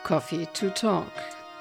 Coffee to Talk.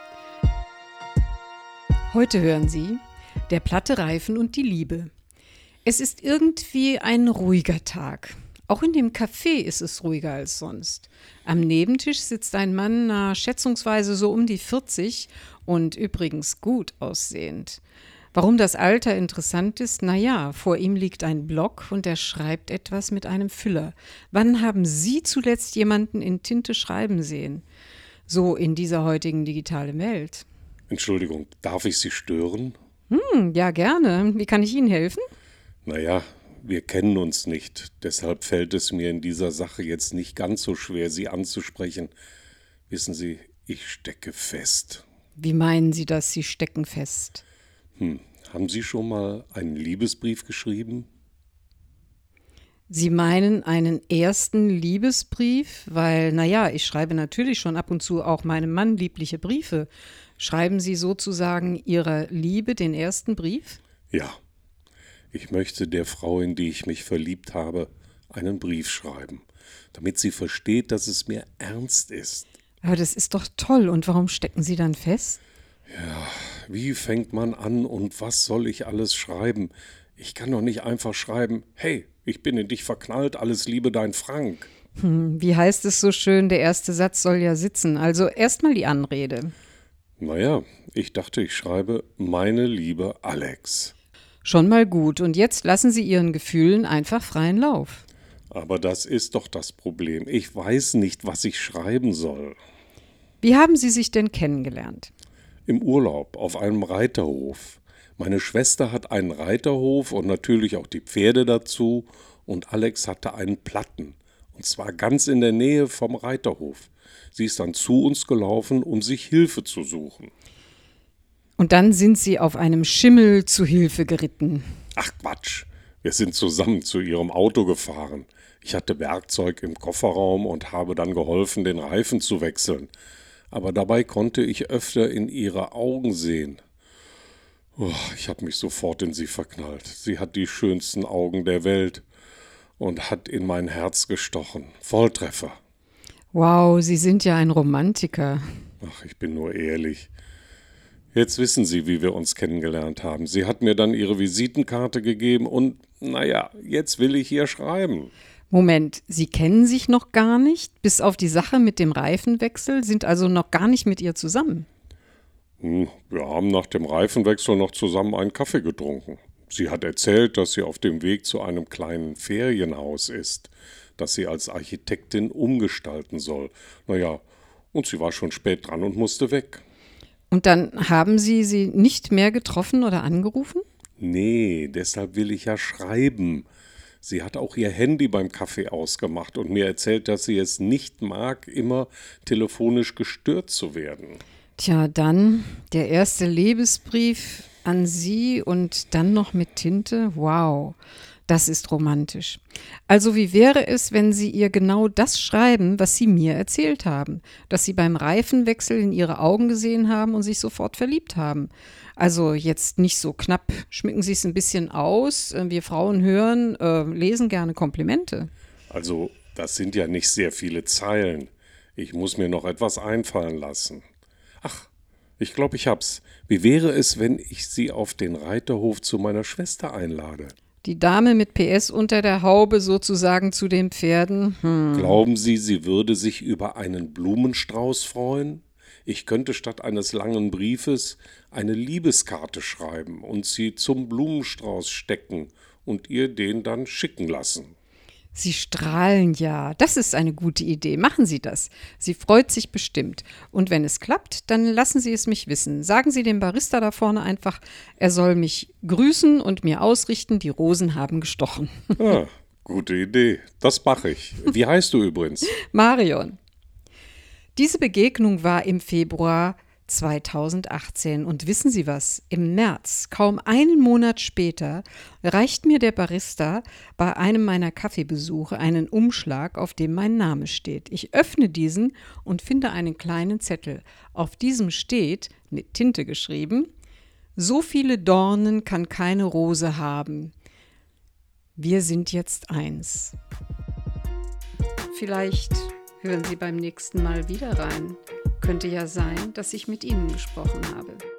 Heute hören Sie der platte Reifen und die Liebe. Es ist irgendwie ein ruhiger Tag. Auch in dem Café ist es ruhiger als sonst. Am Nebentisch sitzt ein Mann, schätzungsweise so um die 40 und übrigens gut aussehend. Warum das Alter interessant ist? Naja, vor ihm liegt ein Block und er schreibt etwas mit einem Füller. Wann haben Sie zuletzt jemanden in Tinte schreiben sehen? So in dieser heutigen digitalen Welt. Entschuldigung, darf ich Sie stören? Ja, gerne. Wie kann ich Ihnen helfen? Naja, wir kennen uns nicht. Deshalb fällt es mir in dieser Sache jetzt nicht ganz so schwer, Sie anzusprechen. Wissen Sie, ich stecke fest. Wie meinen Sie das, Sie stecken fest? Haben Sie schon mal einen Liebesbrief geschrieben? Sie meinen einen ersten Liebesbrief? Weil, naja, ich schreibe natürlich schon ab und zu auch meinem Mann liebliche Briefe. Schreiben Sie sozusagen Ihrer Liebe den ersten Brief? Ja. Ich möchte der Frau, in die ich mich verliebt habe, einen Brief schreiben, damit sie versteht, dass es mir ernst ist. Aber das ist doch toll. Und warum stecken Sie dann fest? Wie fängt man an und was soll ich alles schreiben? Ich kann doch nicht einfach schreiben, hey, ich bin in dich verknallt, alles Liebe, dein Frank. Wie heißt es so schön, der erste Satz soll ja sitzen. Also erstmal die Anrede. Naja, ich dachte, ich schreibe, meine liebe Alex. Schon mal gut. Und jetzt lassen Sie Ihren Gefühlen einfach freien Lauf. Aber das ist doch das Problem. Ich weiß nicht, was ich schreiben soll. Wie haben Sie sich denn kennengelernt? Im Urlaub, auf einem Reiterhof. Meine Schwester hat einen Reiterhof und natürlich auch die Pferde dazu. Und Alex hatte einen Platten. Und zwar ganz in der Nähe vom Reiterhof. Sie ist dann zu uns gelaufen, um sich Hilfe zu suchen. Und dann sind Sie auf einem Schimmel zu Hilfe geritten. Ach Quatsch, wir sind zusammen zu ihrem Auto gefahren. Ich hatte Werkzeug im Kofferraum und habe dann geholfen, den Reifen zu wechseln. Aber dabei konnte ich öfter in ihre Augen sehen. Ich habe mich sofort in sie verknallt. Sie hat die schönsten Augen der Welt und hat in mein Herz gestochen. Volltreffer. Wow, Sie sind ja ein Romantiker. Ach, ich bin nur ehrlich. Jetzt wissen Sie, wie wir uns kennengelernt haben. Sie hat mir dann ihre Visitenkarte gegeben und, naja, jetzt will ich ihr schreiben. Moment, Sie kennen sich noch gar nicht? Bis auf die Sache mit dem Reifenwechsel, sind also noch gar nicht mit ihr zusammen? Wir haben nach dem Reifenwechsel noch zusammen einen Kaffee getrunken. Sie hat erzählt, dass sie auf dem Weg zu einem kleinen Ferienhaus ist, das sie als Architektin umgestalten soll. Naja, und sie war schon spät dran und musste weg. Und dann haben Sie sie nicht mehr getroffen oder angerufen? Nee, deshalb will ich ja schreiben. Sie hat auch ihr Handy beim Kaffee ausgemacht und mir erzählt, dass sie es nicht mag, immer telefonisch gestört zu werden. Tja, dann der erste Liebesbrief an Sie und dann noch mit Tinte? Wow, das ist romantisch. Also wie wäre es, wenn Sie ihr genau das schreiben, was Sie mir erzählt haben, dass Sie beim Reifenwechsel in Ihre Augen gesehen haben und sich sofort verliebt haben? Also jetzt nicht so knapp, schmücken Sie es ein bisschen aus. Wir Frauen hören, lesen gerne Komplimente. Also, das sind ja nicht sehr viele Zeilen. Ich muss mir noch etwas einfallen lassen. Ach, ich glaube, ich hab's. Wie wäre es, wenn ich Sie auf den Reiterhof zu meiner Schwester einlade? Die Dame mit PS unter der Haube sozusagen zu den Pferden. Glauben Sie, sie würde sich über einen Blumenstrauß freuen? Ich könnte statt eines langen Briefes eine Liebeskarte schreiben und sie zum Blumenstrauß stecken und ihr den dann schicken lassen. Sie strahlen ja. Das ist eine gute Idee. Machen Sie das. Sie freut sich bestimmt. Und wenn es klappt, dann lassen Sie es mich wissen. Sagen Sie dem Barista da vorne einfach, er soll mich grüßen und mir ausrichten, die Rosen haben gestochen. Gute Idee. Das mache ich. Wie heißt du übrigens? Marion. Diese Begegnung war im Februar 2018 und wissen Sie was? Im März, kaum einen Monat später, reicht mir der Barista bei einem meiner Kaffeebesuche einen Umschlag, auf dem mein Name steht. Ich öffne diesen und finde einen kleinen Zettel. Auf diesem steht, mit Tinte geschrieben, so viele Dornen kann keine Rose haben. Wir sind jetzt eins. Vielleicht Hören Sie beim nächsten Mal wieder rein. Könnte ja sein, dass ich mit Ihnen gesprochen habe.